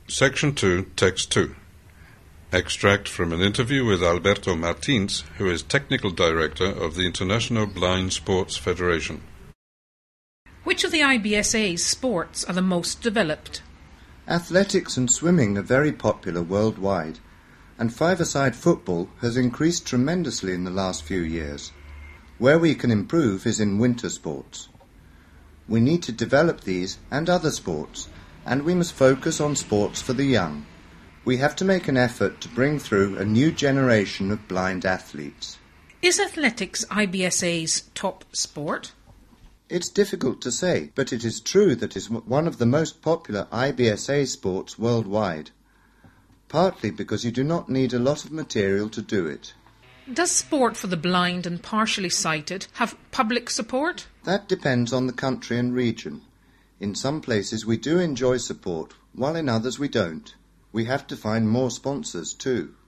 Section 2, Text 2. Extract from an interview with Alberto Martins, who is Technical Director of the International Blind Sports Federation. Which of the IBSA's sports are the most developed? Athletics and swimming are very popular worldwide, and five-a-side football has increased tremendously in the last few years. Where we can improve is in winter sports. We need to develop these and other sports, and we must focus on sports for the young. We have to make an effort to bring through a new generation of blind athletes. Is athletics IBSA's top sport? It's difficult to say, but it is true that it is one of the most popular IBSA sports worldwide, partly because you do not need a lot of material to do it. Does sport for the blind and partially sighted have public support? That depends on the country and region. In some places we do enjoy support, while in others we don't. We have to find more sponsors too.